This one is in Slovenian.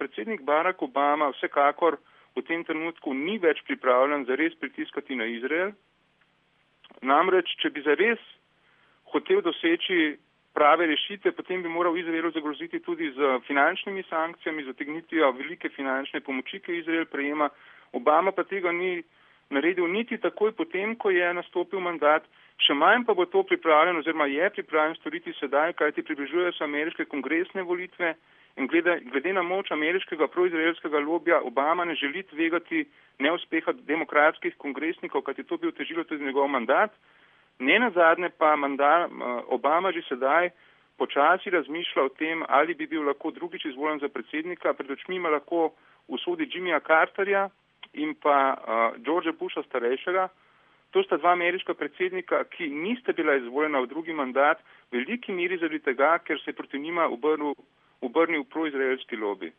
predsednik Barack Obama vsekakor v tem trenutku ni več pripravljen zares pritiskati na Izrael. Namreč, če bi zares hotel doseči prave rešitve, potem bi moral Izraelu zagroziti tudi z finančnimi sankcijami, z otegnitvijo velike finančne pomoči, ki Izrael prejema. Obama pa tega ni naredil niti takoj potem, ko je nastopil mandat, še manj pa bo to pripravljen oziroma je pripravljen storiti sedaj, kajti približujejo se ameriške kongresne volitve in glede na moč ameriškega proizraelskega lobija Obama ne želi tvegati neuspeha demokratskih kongresnikov, kajti to bi otežilo tudi njegov mandat. Ne nazadnje pa Obama že sedaj počasi razmišlja o tem, ali bi bil lahko drugič izvoljen za predsednika. Pred očmi ima lahko usodi Jimmyja Carterja in pa Georgea Busha starejšega. To sta dva ameriška predsednika, ki niste bila izvoljena v drugi mandat, v veliki meri zaradi tega, ker se je proti njima obrnil proizraelski lobby.